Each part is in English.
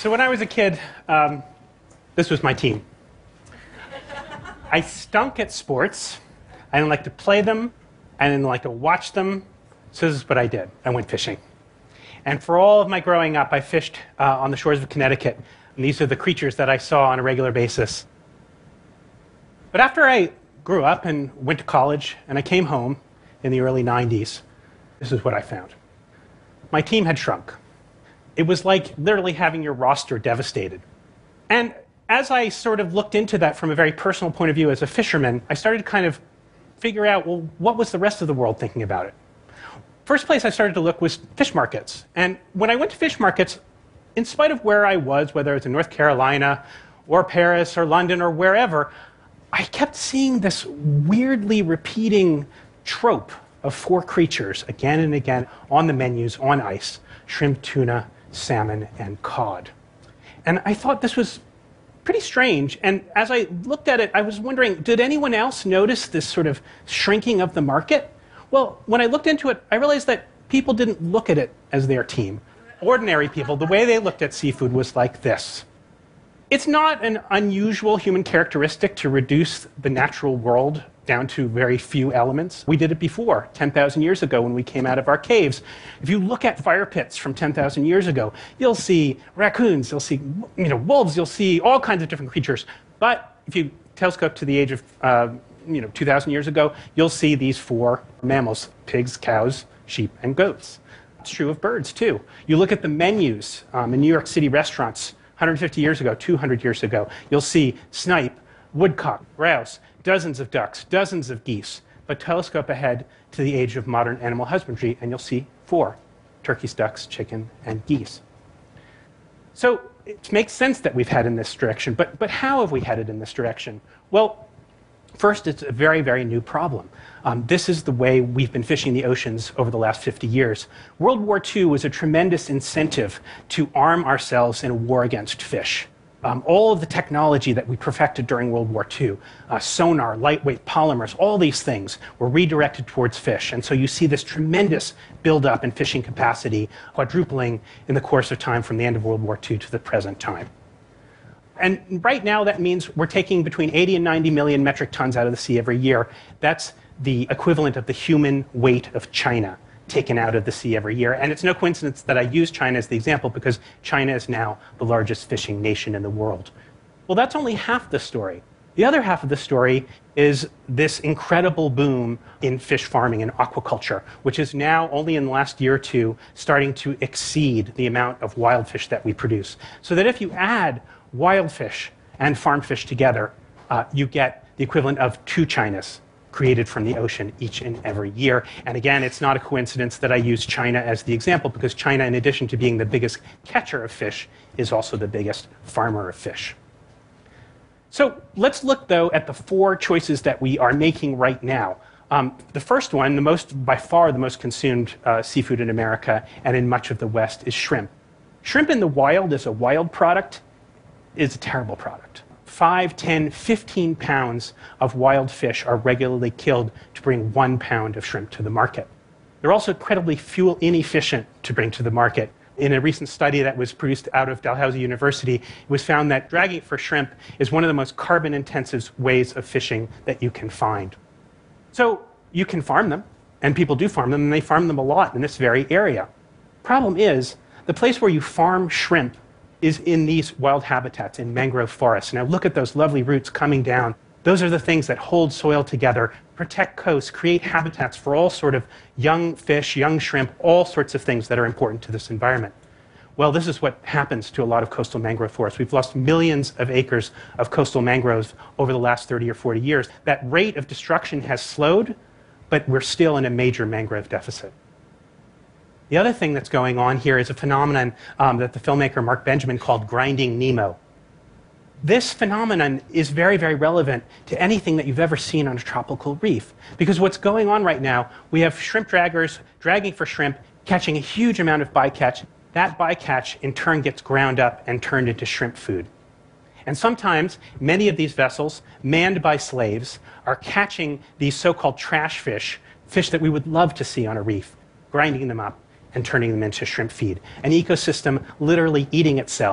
So when I was a kid, this was my team. I stunk at sports. I didn't like to play them. I didn't like to watch them. So this is what I did. I went fishing. And for all of my growing up, I fished on the shores of Connecticut. And these are the creatures that I saw on a regular basis. But after I grew up and went to college, and I came home in the early 90s, this is what I found. My team had shrunk. It was like literally having your roster devastated. And as I sort of looked into that from a very personal point of view as a fisherman, I started to kind of figure out, well, what was the rest of the world thinking about it? First place I started to look was fish markets. And when I went to fish markets, in spite of where I was, whether it was in North Carolina or Paris or London or wherever, I kept seeing this weirdly repeating trope of four creatures again and again on the menus on ice: shrimp, tuna, salmon, and cod. And I thought this was pretty strange. And as I looked at it, I was wondering, did anyone else notice this sort of shrinking of the market? Well, when I looked into it, I realized that people didn't look at it as their team. Ordinary people, the way they looked at seafood was like this. It's not an unusual human characteristic to reduce the natural world down to very few elements. We did it before, 10,000 years ago when we came out of our caves. If you look at fire pits from 10,000 years ago, you'll see raccoons, you'll see wolves, you'll see all kinds of different creatures. But if you telescope to the age of 2,000 years ago, you'll see these four mammals: pigs, cows, sheep, and goats. It's true of birds, too. You look at the menus in New York City restaurants 150 years ago, 200 years ago, you'll see snipe, woodcock, grouse, dozens of ducks, dozens of geese. But telescope ahead to the age of modern animal husbandry, and you'll see four: turkeys, ducks, chicken, and geese. So it makes sense that we've headed in this direction. But how have we headed in this direction? Well, first, it's a very, very new problem. This is the way we've been fishing the oceans over the last 50 years. World War II was a tremendous incentive to arm ourselves in a war against fish. All of the technology that we perfected during World War II, sonar, lightweight polymers, all these things were redirected towards fish. And so you see this tremendous buildup in fishing capacity, quadrupling in the course of time from the end of World War II to the present time. And right now, that means we're taking between 80 and 90 million metric tons out of the sea every year. That's the equivalent of the human weight of China taken out of the sea every year. And it's no coincidence that I use China as the example, because China is now the largest fishing nation in the world. Well, that's only half the story. The other half of the story is this incredible boom in fish farming and aquaculture, which is now, only in the last year or two, starting to exceed the amount of wild fish that we produce. So that if you add wild fish and farm fish together, you get the equivalent of 2 Chinas created from the ocean each and every year. And again, it's not a coincidence that I use China as the example, because China, in addition to being the biggest catcher of fish, is also the biggest farmer of fish. So let's look, though, at the 4 choices that we are making right now. The first one, by far the most consumed seafood in America and in much of the West, is shrimp. Shrimp in the wild as a wild product is a terrible product. 5, 10, 15 pounds of wild fish are regularly killed to bring 1 pound of shrimp to the market. They're also incredibly fuel inefficient to bring to the market. In a recent study that was produced out of Dalhousie University, it was found that dragging for shrimp is one of the most carbon-intensive ways of fishing that you can find. So you can farm them, and people do farm them, and they farm them a lot in this very area. Problem is, the place where you farm shrimp is in these wild habitats, in mangrove forests. Now look at those lovely roots coming down. Those are the things that hold soil together, protect coasts, create habitats for all sort of young fish, young shrimp, all sorts of things that are important to this environment. Well, this is what happens to a lot of coastal mangrove forests. We've lost millions of acres of coastal mangroves over the last 30 or 40 years. That rate of destruction has slowed, but we're still in a major mangrove deficit. The other thing that's going on here is a phenomenon that the filmmaker Mark Benjamin called grinding Nemo. This phenomenon is very, very relevant to anything that you've ever seen on a tropical reef. Because what's going on right now, we have shrimp draggers dragging for shrimp, catching a huge amount of bycatch. That bycatch, in turn, gets ground up and turned into shrimp food. And sometimes, many of these vessels, manned by slaves, are catching these so-called trash fish, fish that we would love to see on a reef, grinding them up and turning them into shrimp feed. An ecosystem literally eating itself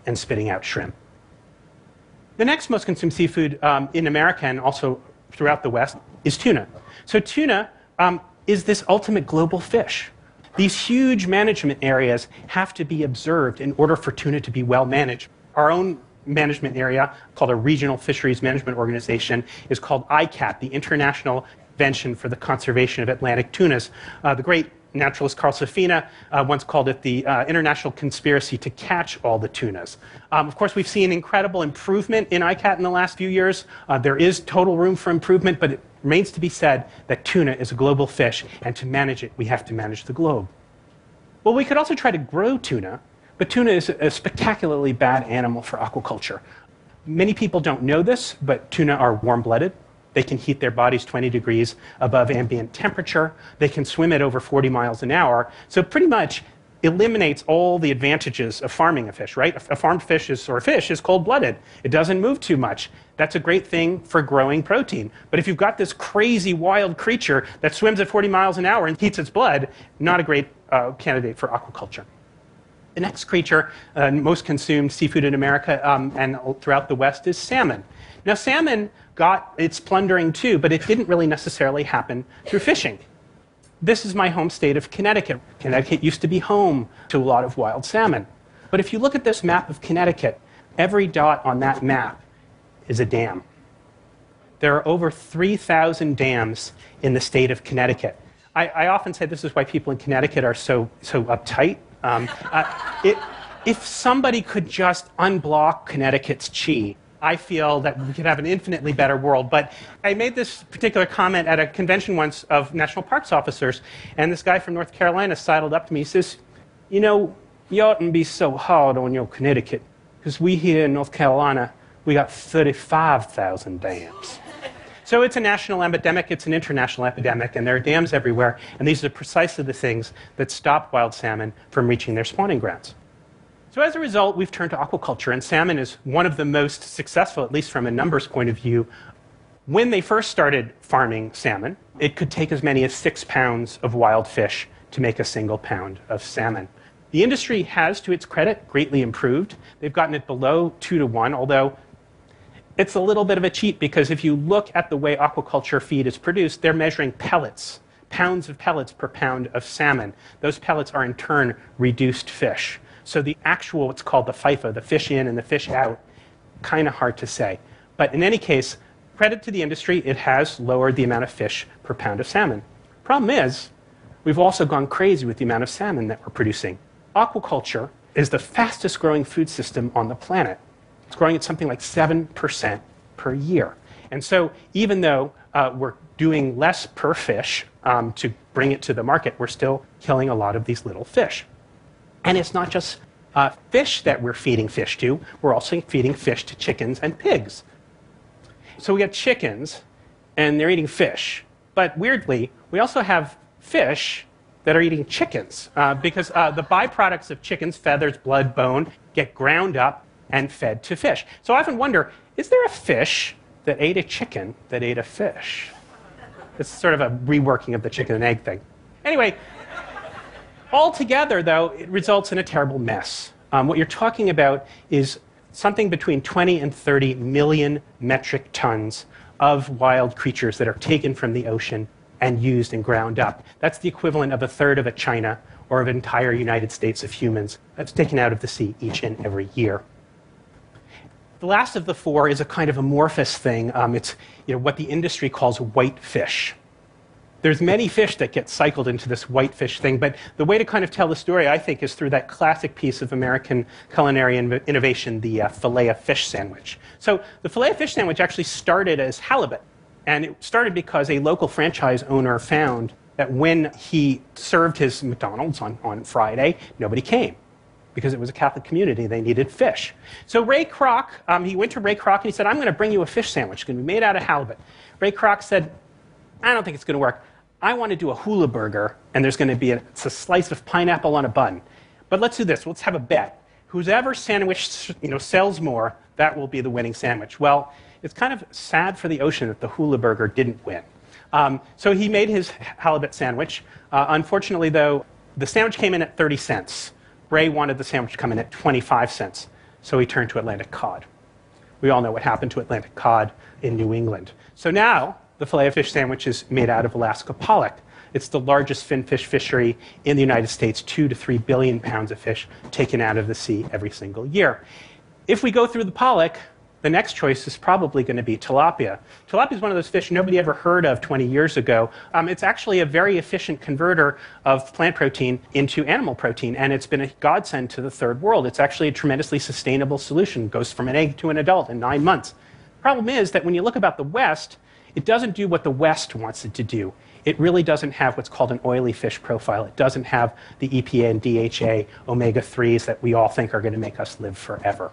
and spitting out shrimp. The next most consumed seafood in America and also throughout the West is tuna. So tuna is this ultimate global fish. These huge management areas have to be observed in order for tuna to be well managed. Our own management area, called a Regional Fisheries Management Organization, is called ICAT, the International Convention for the Conservation of Atlantic Tunas. The great naturalist Carl Safina once called it the international conspiracy to catch all the tunas. Of course, we've seen incredible improvement in ICAT in the last few years. There is total room for improvement, but it remains to be said that tuna is a global fish, and to manage it, we have to manage the globe. Well, we could also try to grow tuna, but tuna is a spectacularly bad animal for aquaculture. Many people don't know this, but tuna are warm-blooded. They can heat their bodies 20 degrees above ambient temperature. They can swim at over 40 miles an hour. So pretty much eliminates all the advantages of farming a fish, right? A farmed fish is cold-blooded. It doesn't move too much. That's a great thing for growing protein. But if you've got this crazy wild creature that swims at 40 miles an hour and heats its blood, not a great candidate for aquaculture. The next creature, most consumed seafood in America and throughout the West, is salmon. Now, salmon got its plundering too, but it didn't really necessarily happen through fishing. This is my home state of Connecticut. Connecticut used to be home to a lot of wild salmon. But if you look at this map of Connecticut, every dot on that map is a dam. There are over 3,000 dams in the state of Connecticut. I often say this is why people in Connecticut are so uptight. If somebody could just unblock Connecticut's chi, I feel that we could have an infinitely better world. But I made this particular comment at a convention once of national parks officers, and this guy from North Carolina sidled up to me. He says, you know, you oughtn't be so hard on your Connecticut, because we here in North Carolina, we got 35,000 dams. So it's a national epidemic, it's an international epidemic, and there are dams everywhere, and these are precisely the things that stop wild salmon from reaching their spawning grounds. So as a result, we've turned to aquaculture, and salmon is one of the most successful, at least from a numbers point of view. When they first started farming salmon, it could take as many as 6 pounds of wild fish to make a single pound of salmon. The industry has, to its credit, greatly improved. They've gotten it below 2 to 1, although it's a little bit of a cheat, because if you look at the way aquaculture feed is produced, they're measuring pellets, pounds of pellets per pound of salmon. Those pellets are in turn reduced fish. So the actual, what's called the FIFO, the fish in and the fish out, kind of hard to say. But in any case, credit to the industry, it has lowered the amount of fish per pound of salmon. Problem is, we've also gone crazy with the amount of salmon that we're producing. Aquaculture is the fastest growing food system on the planet. It's growing at something like 7% per year. And so even though we're doing less per fish to bring it to the market, we're still killing a lot of these little fish. And it's not just fish that we're feeding fish to, we're also feeding fish to chickens and pigs. So we got chickens, and they're eating fish. But weirdly, we also have fish that are eating chickens, because the byproducts of chickens, feathers, blood, bone, get ground up and fed to fish. So I often wonder, is there a fish that ate a chicken that ate a fish? It's sort of a reworking of the chicken and egg thing. Anyway, altogether, though, it results in a terrible mess. What you're talking about is something between 20 and 30 million metric tons of wild creatures that are taken from the ocean and used and ground up. That's the equivalent of a third of a China or of an entire United States of humans that's taken out of the sea each and every year. The last of the four is a kind of amorphous thing. It's what the industry calls white fish. There's many fish that get cycled into this white fish thing, but the way to kind of tell the story, I think, is through that classic piece of American culinary innovation, the Filet-O-Fish sandwich. So the Filet-O-Fish sandwich actually started as halibut, and it started because a local franchise owner found that when he served his McDonald's on Friday, nobody came, because it was a Catholic community. They needed fish. So Ray Kroc, he went to Ray Kroc and he said, I'm going to bring you a fish sandwich. It's going to be made out of halibut. Ray Kroc said, I don't think it's going to work. I want to do a hula burger, and there's going to be a slice of pineapple on a bun. But let's do this. Let's have a bet. Whoever sandwich sells more, that will be the winning sandwich. Well, it's kind of sad for the ocean that the hula burger didn't win. So he made his halibut sandwich. Unfortunately, though, the sandwich came in at 30 cents. Ray wanted the sandwich to come in at 25 cents. so he turned to Atlantic cod. We all know what happened to Atlantic cod in New England. So now the Filet-O-Fish sandwich is made out of Alaska pollock. It's the largest finfish fishery in the United States, 2 to 3 billion pounds of fish taken out of the sea every single year. If we go through the pollock, the next choice is probably going to be tilapia. Tilapia is one of those fish nobody ever heard of 20 years ago. It's actually a very efficient converter of plant protein into animal protein, and it's been a godsend to the third world. It's actually a tremendously sustainable solution. It goes from an egg to an adult in 9 months. The problem is that when you look about the West, it doesn't do what the West wants it to do. It really doesn't have what's called an oily fish profile. It doesn't have the EPA and DHA omega-3s that we all think are going to make us live forever.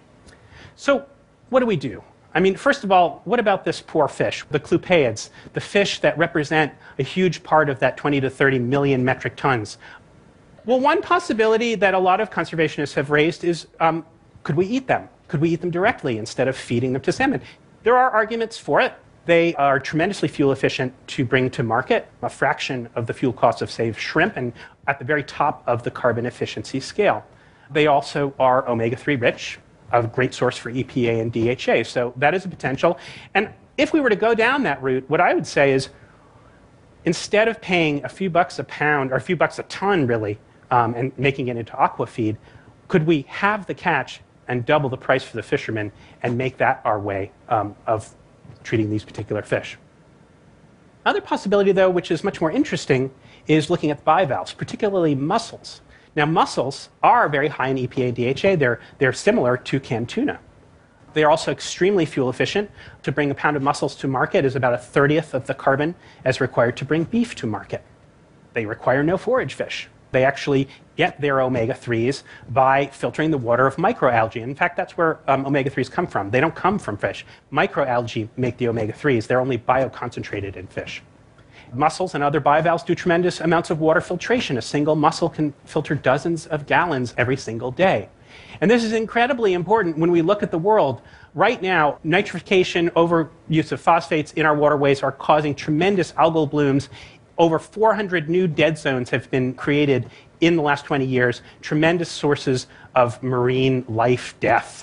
So what do we do? I mean, first of all, what about this poor fish, the clupeids, the fish that represent a huge part of that 20 to 30 million metric tons? Well, one possibility that a lot of conservationists have raised is, could we eat them? Could we eat them directly instead of feeding them to salmon? There are arguments for it. They are tremendously fuel efficient to bring to market, a fraction of the fuel costs of, say, shrimp, and at the very top of the carbon efficiency scale. They also are omega-3 rich, a great source for EPA and DHA, so that is a potential. And if we were to go down that route, what I would say is, instead of paying a few bucks a pound, or a few bucks a ton, really, and making it into aquafeed, could we have the catch and double the price for the fishermen and make that our way of treating these particular fish? Another possibility, though, which is much more interesting, is looking at bivalves, particularly mussels. Now, mussels are very high in EPA and DHA. They're similar to canned tuna. They are also extremely fuel efficient. To bring a pound of mussels to market is about 1/30 of the carbon as required to bring beef to market. They require no forage fish. They actually get their omega-3s by filtering the water of microalgae. In fact, that's where omega-3s come from. They don't come from fish. Microalgae make the omega-3s. They're only bioconcentrated in fish. Mussels and other bivalves do tremendous amounts of water filtration. A single mussel can filter dozens of gallons every single day. And this is incredibly important when we look at the world. Right now, nitrification, overuse of phosphates in our waterways are causing tremendous algal blooms. Over 400 new dead zones have been created in the last 20 years, tremendous sources of marine life death.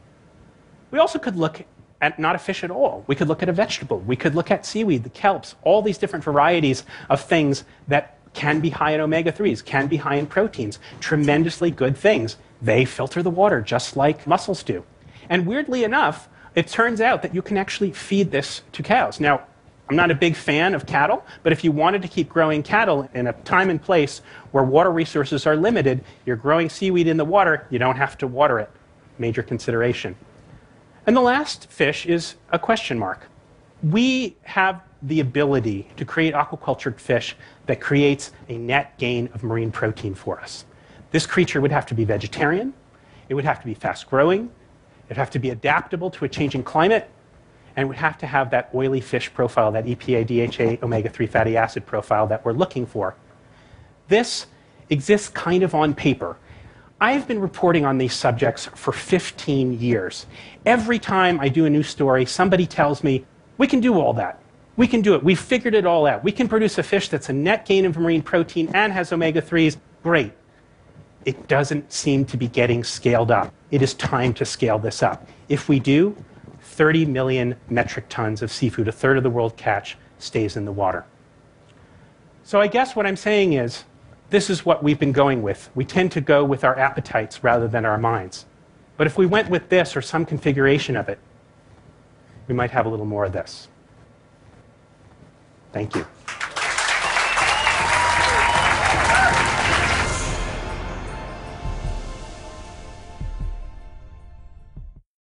We also could look at not a fish at all. We could look at a vegetable. We could look at seaweed, the kelps, all these different varieties of things that can be high in omega-3s, can be high in proteins, tremendously good things. They filter the water just like mussels do. And weirdly enough, it turns out that you can actually feed this to cows. Now, I'm not a big fan of cattle, but if you wanted to keep growing cattle in a time and place where water resources are limited, you're growing seaweed in the water, you don't have to water it. Major consideration. And the last fish is a question mark. We have the ability to create aquacultured fish that creates a net gain of marine protein for us. This creature would have to be vegetarian, it would have to be fast growing, it would have to be adaptable to a changing climate, and would have to have that oily fish profile, that EPA, DHA, omega-3 fatty acid profile that we're looking for. This exists kind of on paper. I've been reporting on these subjects for 15 years. Every time I do a new story, somebody tells me, we can do all that. We can do it. We've figured it all out. We can produce a fish that's a net gain of marine protein and has omega-3s. Great. It doesn't seem to be getting scaled up. It is time to scale this up. If we do, 30 million metric tons of seafood, 1/3 of the world catch, stays in the water. So I guess what I'm saying is, this is what we've been going with. We tend to go with our appetites rather than our minds. But if we went with this or some configuration of it, we might have a little more of this. Thank you.